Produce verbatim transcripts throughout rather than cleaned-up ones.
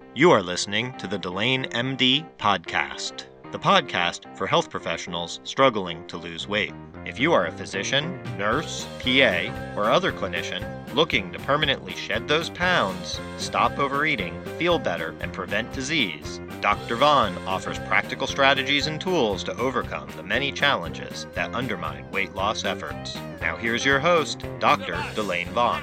You are listening to the Delane M D podcast, the podcast for health professionals struggling to lose weight. If you are a physician, nurse, P A, or other clinician looking to permanently shed those pounds, stop overeating, feel better, and prevent disease, Doctor Vaughn offers practical strategies and tools to overcome the many challenges that undermine weight loss efforts. Now here's your host, Doctor Delane Vaughn.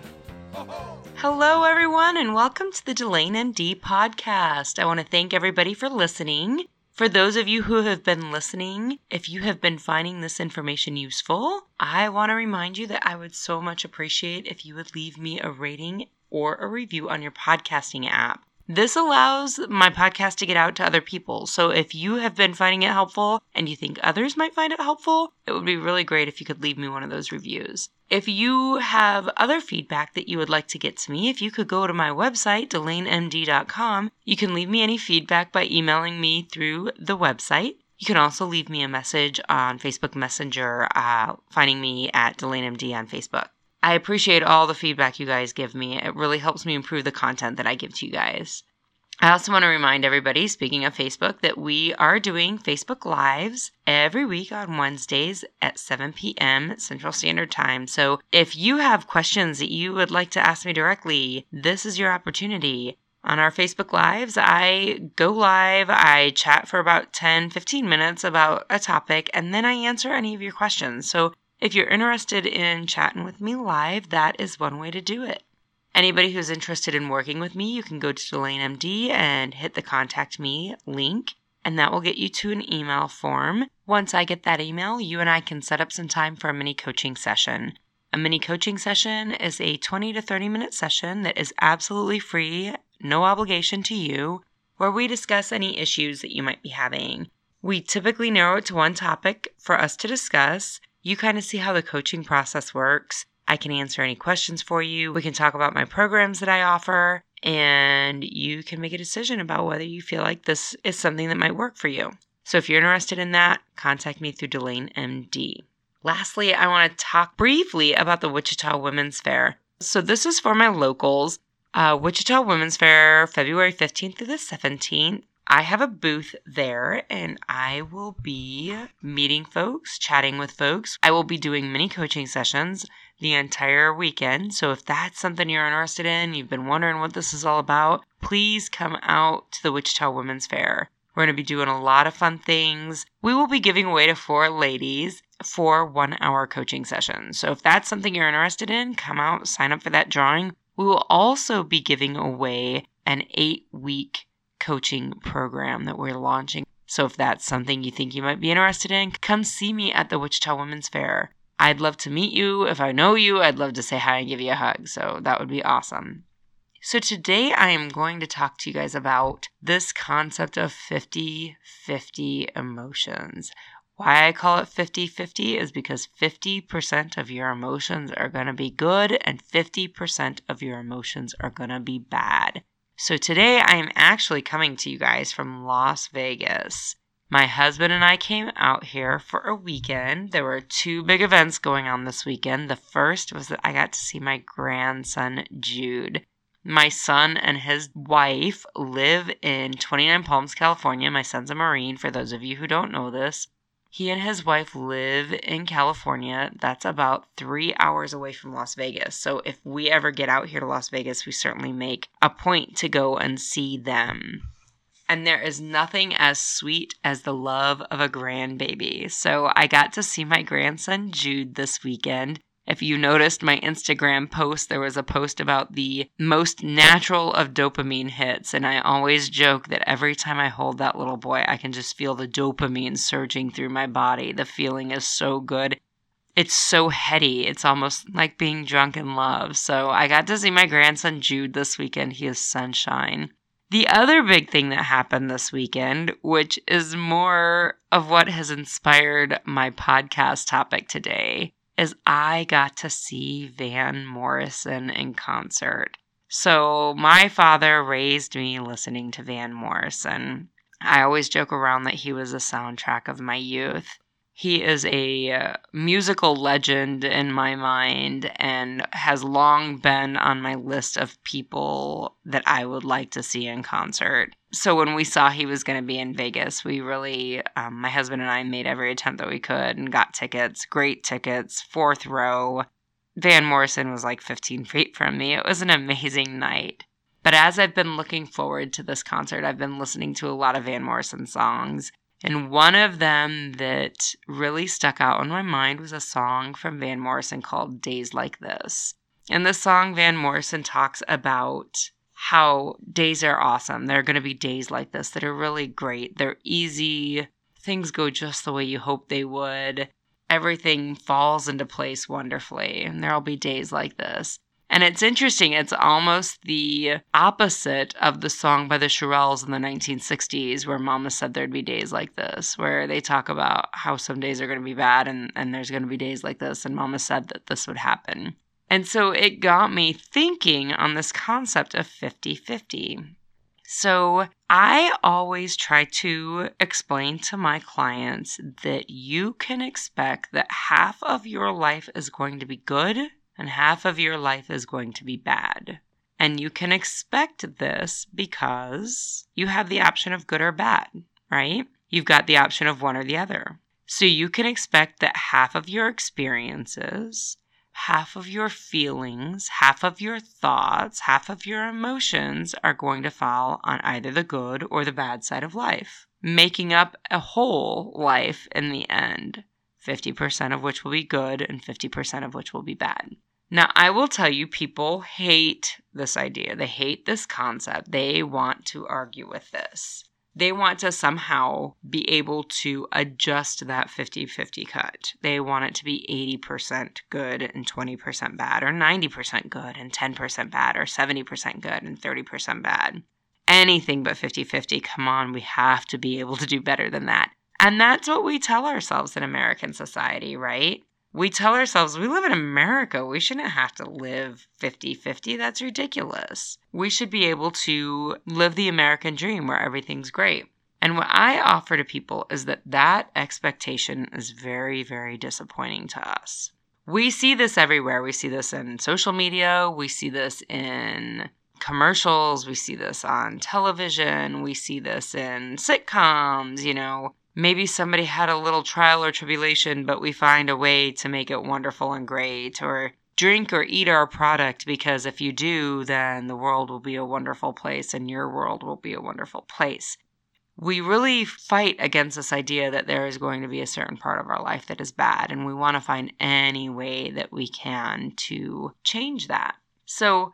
Hello, everyone, and welcome to the Delane M D podcast. I want to thank everybody for listening. For those of you who have been listening, if you have been finding this information useful, I want to remind you that I would so much appreciate if you would leave me a rating or a review on your podcasting app. This allows my podcast to get out to other people. So if you have been finding it helpful and you think others might find it helpful, it would be really great if you could leave me one of those reviews. If you have other feedback that you would like to get to me, if you could go to my website, delane m d dot com, you can leave me any feedback by emailing me through the website. You can also leave me a message on Facebook Messenger, uh, finding me at Delane M D on Facebook. I appreciate all the feedback you guys give me. It really helps me improve the content that I give to you guys. I also want to remind everybody, speaking of Facebook, that we are doing Facebook Lives every week on Wednesdays at seven p.m. Central Standard Time. So if you have questions that you would like to ask me directly, this is your opportunity. On our Facebook Lives, I go live, I chat for about ten, fifteen minutes about a topic, and then I answer any of your questions. So if you're interested in chatting with me live, that is one way to do it. Anybody who's interested in working with me, you can go to Delane M D and hit the Contact Me link, and that will get you to an email form. Once I get that email, you and I can set up some time for a mini coaching session. A mini coaching session is a twenty to thirty minute session that is absolutely free, no obligation to you, where we discuss any issues that you might be having. We typically narrow it to one topic for us to discuss. You kind of see how the coaching process works. I can answer any questions for you. We can talk about my programs that I offer, and you can make a decision about whether you feel like this is something that might work for you. So if you're interested in that, contact me through Delane M D. Lastly, I want to talk briefly about the Wichita Women's Fair. So this is for my locals. Uh, Wichita Women's Fair, February fifteenth through the seventeenth. I have a booth there, and I will be meeting folks, chatting with folks. I will be doing mini coaching sessions the entire weekend. So if that's something you're interested in, you've been wondering what this is all about, please come out to the Wichita Women's Fair. We're going to be doing a lot of fun things. We will be giving away to four ladies for one-hour coaching sessions. So if that's something you're interested in, come out, sign up for that drawing. We will also be giving away an eight-week coaching program that we're launching. So if that's something you think you might be interested in, come see me at the Wichita Women's Fair. I'd love to meet you. If I know you, I'd love to say hi and give you a hug. So that would be awesome. So today I am going to talk to you guys about this concept of fifty-fifty emotions. Why I call it fifty-fifty is because fifty percent of your emotions are going to be good and fifty percent of your emotions are going to be bad. So today I am actually coming to you guys from Las Vegas. My husband and I came out here for a weekend. There were two big events going on this weekend. The first was that I got to see my grandson, Jude. My son and his wife live in twenty-nine Palms, California. My son's a Marine, for those of you who don't know this. He and his wife live in California. That's about three hours away from Las Vegas. So if we ever get out here to Las Vegas, we certainly make a point to go and see them. And there is nothing as sweet as the love of a grandbaby. So I got to see my grandson Jude this weekend. If you noticed my Instagram post, there was a post about the most natural of dopamine hits. And I always joke that every time I hold that little boy, I can just feel the dopamine surging through my body. The feeling is so good. It's so heady. It's almost like being drunk in love. So I got to see my grandson Jude this weekend. He is sunshine. The other big thing that happened this weekend, which is more of what has inspired my podcast topic today, is I got to see Van Morrison in concert. So my father raised me listening to Van Morrison. I always joke around that he was the soundtrack of my youth. He is a uh, musical legend in my mind and has long been on my list of people that I would like to see in concert. So when we saw he was going to be in Vegas, we really, um, my husband and I made every attempt that we could and got tickets, great tickets, fourth row. Van Morrison was like fifteen feet from me. It was an amazing night. But as I've been looking forward to this concert, I've been listening to a lot of Van Morrison songs. And one of them that really stuck out in my mind was a song from Van Morrison called Days Like This. In this song, Van Morrison talks about how days are awesome. There are going to be days like this that are really great. They're easy. Things go just the way you hope they would. Everything falls into place wonderfully. And there'll be days like this. And it's interesting, it's almost the opposite of the song by the Shirelles in the nineteen sixties where Mama Said There'd Be Days Like This, where they talk about how some days are going to be bad and, and there's going to be days like this, and Mama said that this would happen. And so it got me thinking on this concept of fifty-fifty. So I always try to explain to my clients that you can expect that half of your life is going to be good and half of your life is going to be bad. And you can expect this because you have the option of good or bad, right? You've got the option of one or the other. So you can expect that half of your experiences, half of your feelings, half of your thoughts, half of your emotions are going to fall on either the good or the bad side of life, making up a whole life in the end. fifty percent of which will be good and fifty percent of which will be bad. Now, I will tell you, people hate this idea. They hate this concept. They want to argue with this. They want to somehow be able to adjust that fifty-fifty cut. They want it to be eighty percent good and twenty percent bad, or ninety percent good and ten percent bad, or seventy percent good and thirty percent bad. Anything but fifty-fifty. Come on, we have to be able to do better than that. And that's what we tell ourselves in American society, right? We tell ourselves we live in America. We shouldn't have to live fifty-fifty. That's ridiculous. We should be able to live the American dream where everything's great. And what I offer to people is that that expectation is very, very disappointing to us. We see this everywhere. We see this in social media. We see this in commercials. We see this on television. We see this in sitcoms, you know. Maybe somebody had a little trial or tribulation, but we find a way to make it wonderful and great. Or drink or eat our product, because if you do, then the world will be a wonderful place and your world will be a wonderful place. We really fight against this idea that there is going to be a certain part of our life that is bad, and we want to find any way that we can to change that. So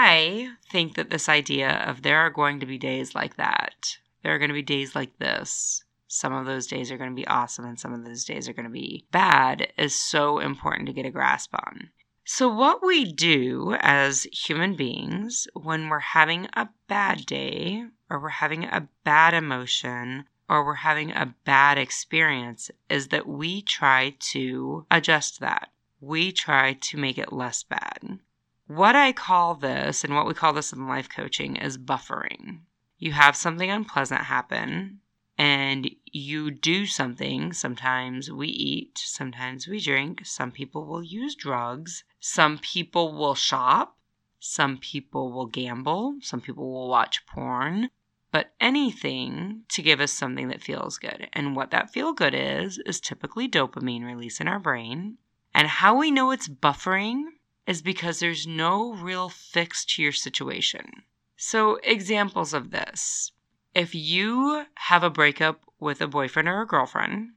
I think that this idea of there are going to be days like that, there are going to be days like this, some of those days are going to be awesome and some of those days are going to be bad, is so important to get a grasp on. So what we do as human beings when we're having a bad day, or we're having a bad emotion, or we're having a bad experience, is that we try to adjust that. We try to make it less bad. What I call this, and what we call this in life coaching, is buffering. You have something unpleasant happen, and you do something. Sometimes we eat, sometimes we drink, some people will use drugs, some people will shop, some people will gamble, some people will watch porn, but anything to give us something that feels good. And what that feel good is, is typically dopamine release in our brain. And how we know it's buffering is because there's no real fix to your situation. So examples of this. If you have a breakup with a boyfriend or a girlfriend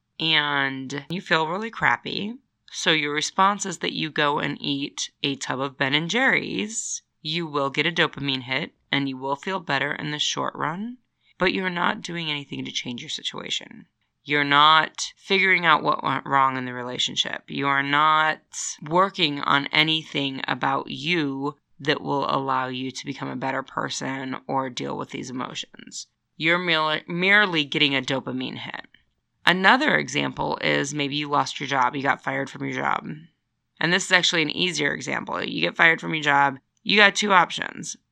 and you feel really crappy, so your response is that you go and eat a tub of Ben and Jerry's, you will get a dopamine hit and you will feel better in the short run, but you're not doing anything to change your situation. You're not figuring out what went wrong in the relationship. You are not working on anything about you that will allow you to become a better person or deal with these emotions. You're merely, merely getting a dopamine hit. Another example is maybe you lost your job. You got fired from your job. And this is actually an easier example. You get fired from your job. You got two options.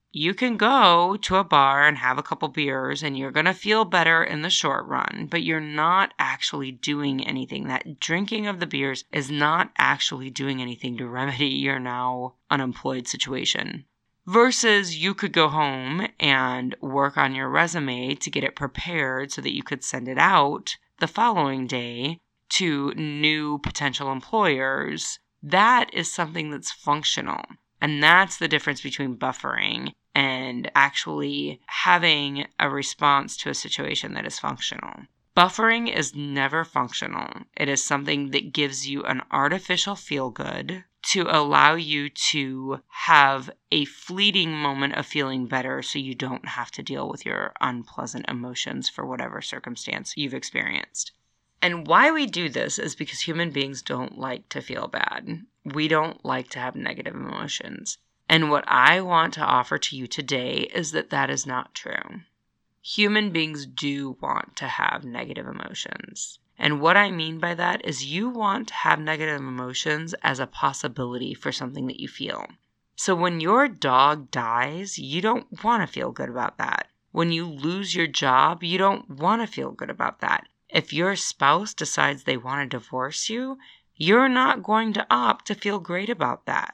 You can go to a bar and have a couple beers and you're going to feel better in the short run, but you're not actually doing anything. That drinking of the beers is not actually doing anything to remedy your now unemployed situation. Versus you could go home and work on your resume to get it prepared so that you could send it out the following day to new potential employers. That is something that's functional. And that's the difference between buffering and actually having a response to a situation that is functional. Buffering is never functional. It is something that gives you an artificial feel-good to allow you to have a fleeting moment of feeling better so you don't have to deal with your unpleasant emotions for whatever circumstance you've experienced. And why we do this is because human beings don't like to feel bad. We don't like to have negative emotions. And what I want to offer to you today is that that is not true. Human beings do want to have negative emotions. And what I mean by that is you want to have negative emotions as a possibility for something that you feel. So when your dog dies, you don't want to feel good about that. When you lose your job, you don't want to feel good about that. If your spouse decides they want to divorce you, you're not going to opt to feel great about that.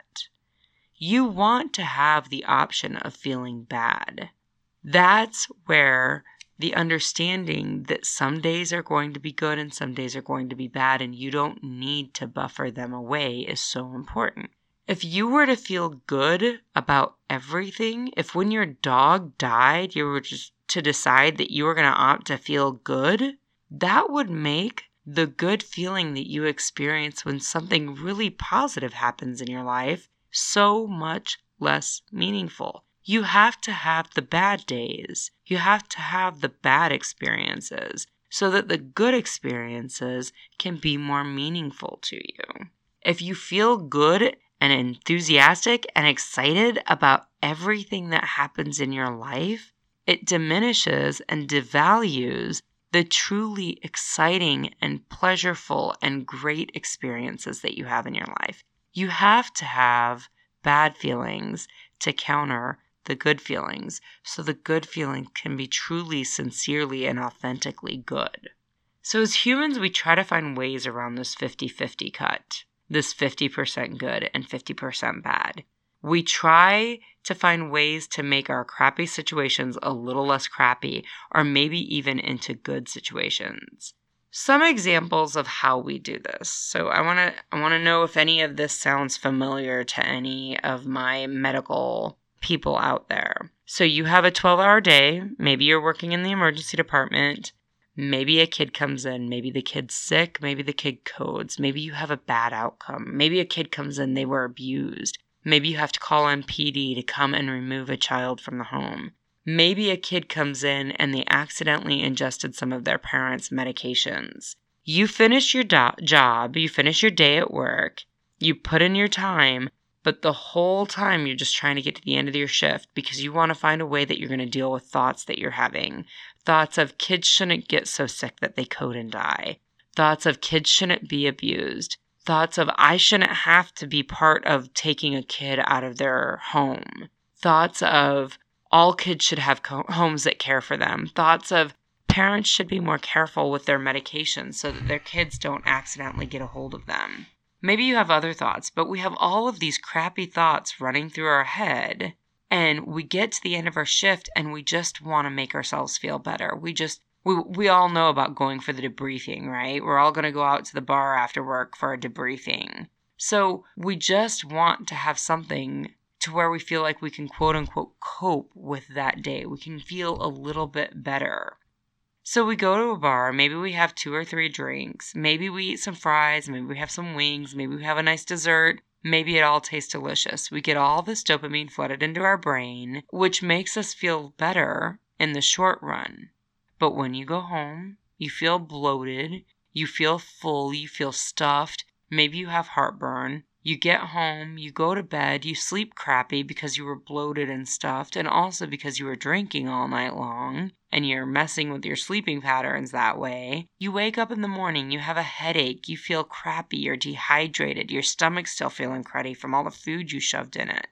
You want to have the option of feeling bad. That's where the understanding that some days are going to be good and some days are going to be bad and you don't need to buffer them away is so important. If you were to feel good about everything, if when your dog died, you were just to decide that you were going to opt to feel good, that would make the good feeling that you experience when something really positive happens in your life so much less meaningful. You have to have the bad days. You have to have the bad experiences so that the good experiences can be more meaningful to you. If you feel good and enthusiastic and excited about everything that happens in your life, it diminishes and devalues the truly exciting and pleasureful and great experiences that you have in your life. You have to have bad feelings to counter the good feelings, so the good feeling can be truly, sincerely, and authentically good. So as humans, we try to find ways around this fifty-fifty cut, this fifty percent good and fifty percent bad. We try to find ways to make our crappy situations a little less crappy, or maybe even into good situations. Some examples of how we do this. So I want to I want to know if any of this sounds familiar to any of my medical people out there. So you have a twelve-hour day. Maybe you're working in the emergency department. Maybe a kid comes in. Maybe the kid's sick. Maybe the kid codes. Maybe you have a bad outcome. Maybe a kid comes in, they were abused. Maybe you have to call in P D to come and remove a child from the home. Maybe a kid comes in and they accidentally ingested some of their parents' medications. You finish your do- job, you finish your day at work, you put in your time, but the whole time you're just trying to get to the end of your shift because you want to find a way that you're going to deal with thoughts that you're having. Thoughts of kids shouldn't get so sick that they code and die. Thoughts of kids shouldn't be abused. Thoughts of I shouldn't have to be part of taking a kid out of their home. Thoughts of all kids should have co- homes that care for them. Thoughts of parents should be more careful with their medications so that their kids don't accidentally get a hold of them. Maybe you have other thoughts, but we have all of these crappy thoughts running through our head, and we get to the end of our shift and we just want to make ourselves feel better. We just We we all know about going for the debriefing, right? We're all going to go out to the bar after work for a debriefing. So we just want to have something to where we feel like we can quote unquote cope with that day. We can feel a little bit better. So we go to a bar, maybe we have two or three drinks, maybe we eat some fries, maybe we have some wings, maybe we have a nice dessert, maybe it all tastes delicious. We get all this dopamine flooded into our brain, which makes us feel better in the short run. But when you go home, you feel bloated, you feel full, you feel stuffed, maybe you have heartburn. You get home, you go to bed, you sleep crappy because you were bloated and stuffed, and also because you were drinking all night long, and you're messing with your sleeping patterns that way. You wake up in the morning, you have a headache, you feel crappy, you're dehydrated, your stomach's still feeling cruddy from all the food you shoved in it.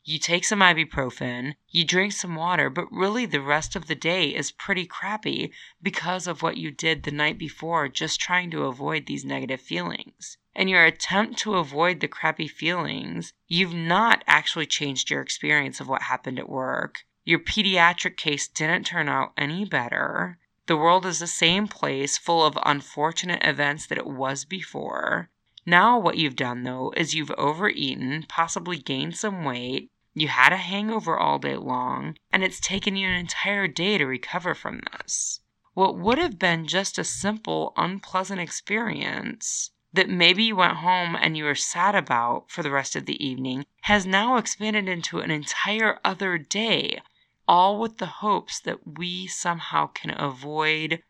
You take some ibuprofen, you drink some water, but really the rest of the day is pretty crappy because of what you did the night before, just trying to avoid these negative feelings. In your attempt to avoid the crappy feelings, you've not actually changed your experience of what happened at work. Your pediatric case didn't turn out any better. The world is the same place full of unfortunate events that it was before. Now what you've done, though, is you've overeaten, possibly gained some weight, you had a hangover all day long, and it's taken you an entire day to recover from this. What would have been just a simple, unpleasant experience that maybe you went home and you were sad about for the rest of the evening has now expanded into an entire other day, all with the hopes that we somehow can avoid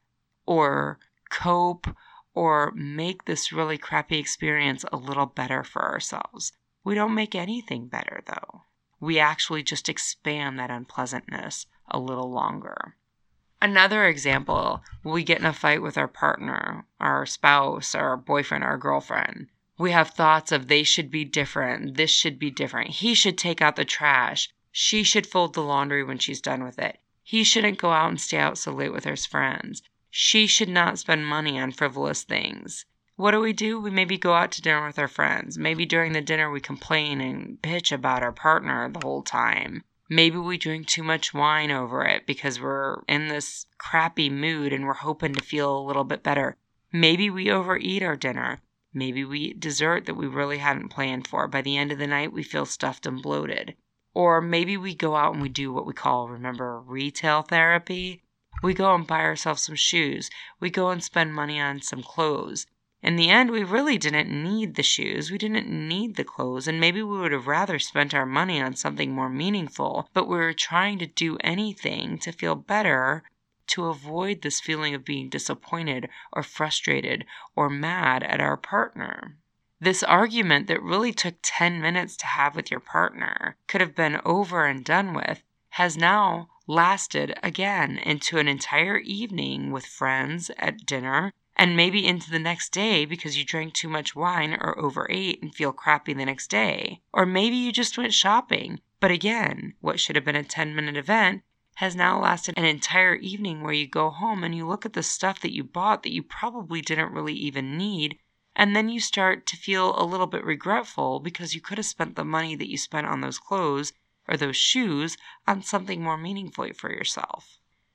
or cope or make this really crappy experience a little better for ourselves. We don't make anything better, though. We actually just expand that unpleasantness a little longer. Another example, we get in a fight with our partner, our spouse, our boyfriend, our girlfriend. We have thoughts of they should be different, this should be different, he should take out the trash, she should fold the laundry when she's done with it, he shouldn't go out and stay out so late with his friends, she should not spend money on frivolous things. What do we do? We maybe go out to dinner with our friends. Maybe during the dinner we complain and bitch about our partner the whole time. Maybe we drink too much wine over it because we're in this crappy mood and we're hoping to feel a little bit better. Maybe we overeat our dinner. Maybe we eat dessert that we really hadn't planned for. By the end of the night, we feel stuffed and bloated. Or maybe we go out and we do what we call, remember, retail therapy? We go and buy ourselves some shoes. We go and spend money on some clothes. In the end, we really didn't need the shoes, we didn't need the clothes, and maybe we would have rather spent our money on something more meaningful, but we were trying to do anything to feel better, to avoid this feeling of being disappointed or frustrated or mad at our partner. This argument that really took ten minutes to have with your partner could have been over and done with, has now lasted again into an entire evening with friends at dinner, and maybe into the next day because you drank too much wine or overate and feel crappy the next day. Or maybe you just went shopping. But again, what should have been a ten-minute event has now lasted an entire evening where you go home and you look at the stuff that you bought that you probably didn't really even need, and then you start to feel a little bit regretful because you could have spent the money that you spent on those clothes or those shoes on something more meaningful for yourself.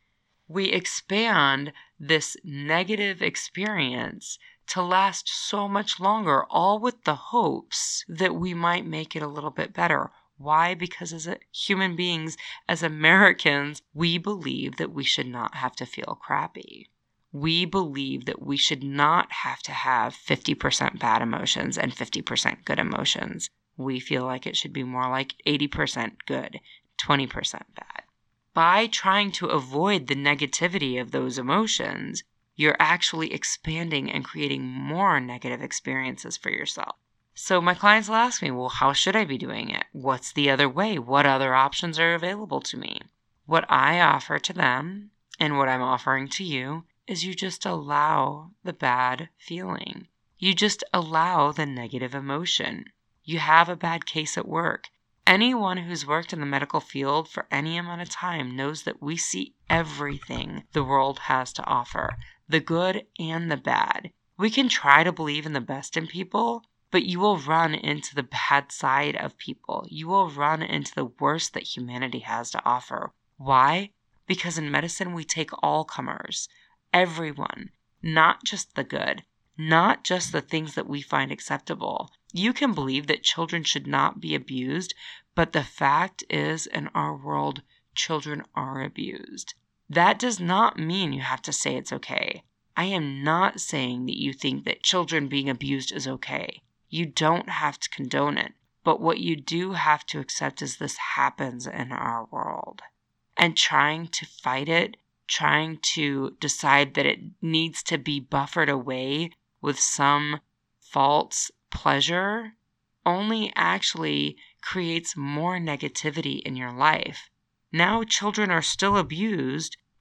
We expand this negative experience to last so much longer, all with the hopes that we might make it a little bit better. Why? Because as a, human beings, as Americans, we believe that we should not have to feel crappy. We believe that we should not have to have fifty percent bad emotions and fifty percent good emotions. We feel like it should be more like eighty percent good, twenty percent bad. By trying to avoid the negativity of those emotions, you're actually expanding and creating more negative experiences for yourself. So my clients will ask me, well, how should I be doing it? What's the other way? What other options are available to me? What I offer to them and what I'm offering to you is you just allow the bad feeling. You just allow the negative emotion. You have a bad case at work. Anyone who's worked in the medical field for any amount of time knows that we see everything the world has to offer, the good and the bad. We can try to believe in the best in people, but you will run into the bad side of people. You will run into the worst that humanity has to offer. Why? Because in medicine, we take all comers, everyone, not just the good, not just the things that we find acceptable. You can believe that children should not be abused, but the fact is, in our world, children are abused. That does not mean you have to say it's okay. I am not saying that you think that children being abused is okay. You don't have to condone it. But what you do have to accept is this happens in our world. And trying to fight it, trying to decide that it needs to be buffered away with some false pleasure only actually creates more negativity in your life. Now children are still abused,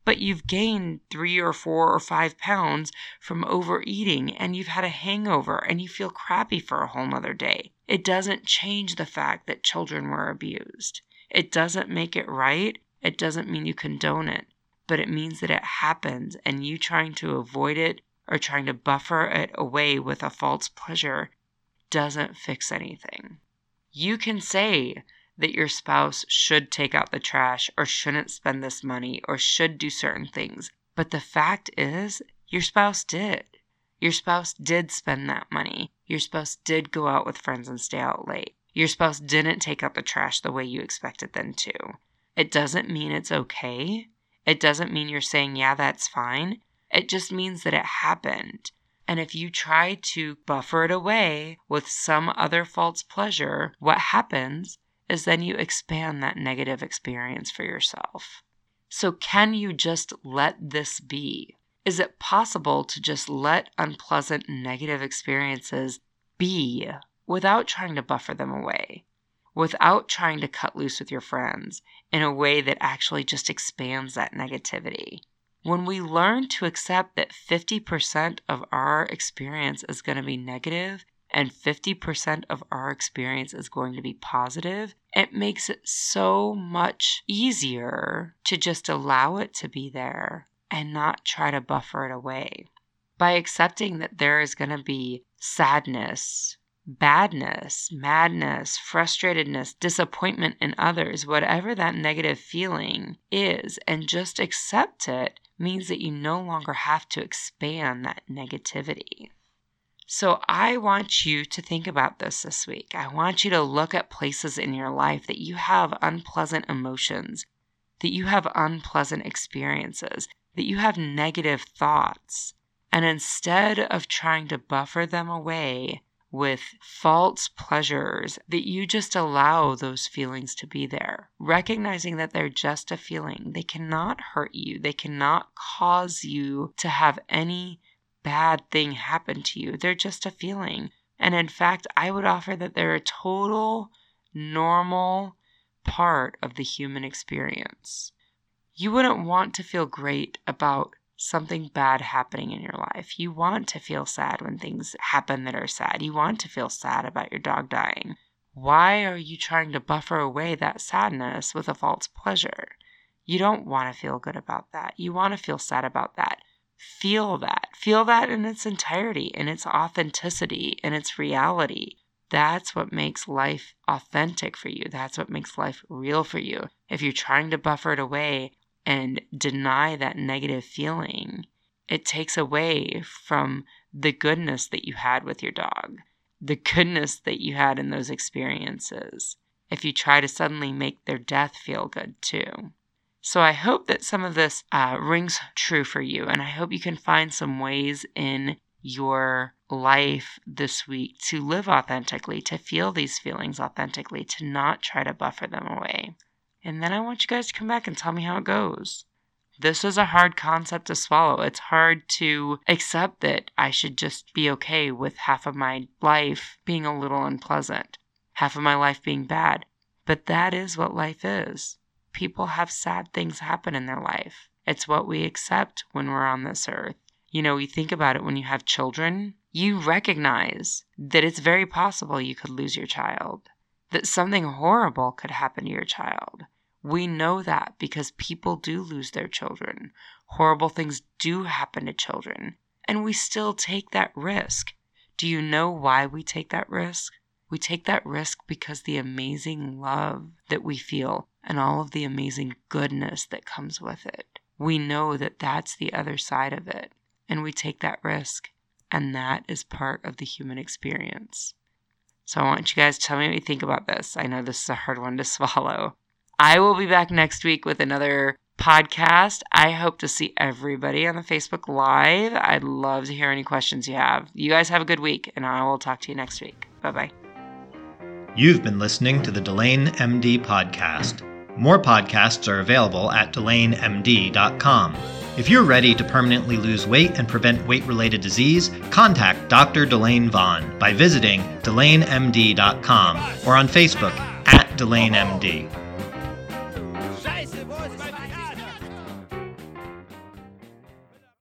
but you've gained three or four or five pounds from overeating and you've had a hangover and you feel crappy for a whole nother day. It doesn't change the fact that children were abused. It doesn't make it right. It doesn't mean you condone it, but it means that it happens, and you trying to avoid it or trying to buffer it away with a false pleasure doesn't fix anything. You can say that your spouse should take out the trash or shouldn't spend this money or should do certain things, but the fact is your spouse did. Your spouse did spend that money. Your spouse did go out with friends and stay out late. Your spouse didn't take out the trash the way you expected them to. It doesn't mean it's okay. It doesn't mean you're saying, yeah, that's fine. It just means that it happened. And if you try to buffer it away with some other false pleasure, what happens is then you expand that negative experience for yourself. So can you just let this be? Is it possible to just let unpleasant negative experiences be without trying to buffer them away? Without trying to cut loose with your friends in a way that actually just expands that negativity? When we learn to accept that fifty percent of our experience is going to be negative and fifty percent of our experience is going to be positive, it makes it so much easier to just allow it to be there and not try to buffer it away. By accepting that there is going to be sadness, badness, madness, frustratedness, disappointment in others, whatever that negative feeling is, and just accept it, means that you no longer have to expand that negativity. So I want you to think about this this week. I want you to look at places in your life that you have unpleasant emotions, that you have unpleasant experiences, that you have negative thoughts. And instead of trying to buffer them away with false pleasures, that you just allow those feelings to be there, recognizing that they're just a feeling. They cannot hurt you. They cannot cause you to have any bad thing happen to you. They're just a feeling. And in fact, I would offer that they're a total, normal part of the human experience. You wouldn't want to feel great about something bad happening in your life. You want to feel sad when things happen that are sad. You want to feel sad about your dog dying. Why are you trying to buffer away that sadness with a false pleasure? You don't want to feel good about that. You want to feel sad about that. Feel that. Feel that in its entirety, in its authenticity, in its reality. That's what makes life authentic for you. That's what makes life real for you. If you're trying to buffer it away and deny that negative feeling, it takes away from the goodness that you had with your dog, the goodness that you had in those experiences, if you try to suddenly make their death feel good too. So I hope that some of this uh, rings true for you, and I hope you can find some ways in your life this week to live authentically, to feel these feelings authentically, to not try to buffer them away. And then I want you guys to come back and tell me how it goes. This is a hard concept to swallow. It's hard to accept that I should just be okay with half of my life being a little unpleasant, half of my life being bad. But that is what life is. People have sad things happen in their life. It's what we accept when we're on this earth. You know, you think about it when you have children, you recognize that it's very possible you could lose your child, that something horrible could happen to your child. We know that because people do lose their children. Horrible things do happen to children, and we still take that risk. Do you know why we take that risk? We take that risk because the amazing love that we feel and all of the amazing goodness that comes with it. We know that that's the other side of it, and we take that risk, and that is part of the human experience. So I want you guys to tell me what you think about this. I know this is a hard one to swallow. I will be back next week with another podcast. I hope to see everybody on the Facebook Live. I'd love to hear any questions you have. You guys have a good week, and I will talk to you next week. Bye-bye. You've been listening to the Delane M D podcast. More podcasts are available at delane m d dot com. If you're ready to permanently lose weight and prevent weight-related disease, contact Doctor Delane Vaughn by visiting delane m d dot com or on Facebook at Delane M D.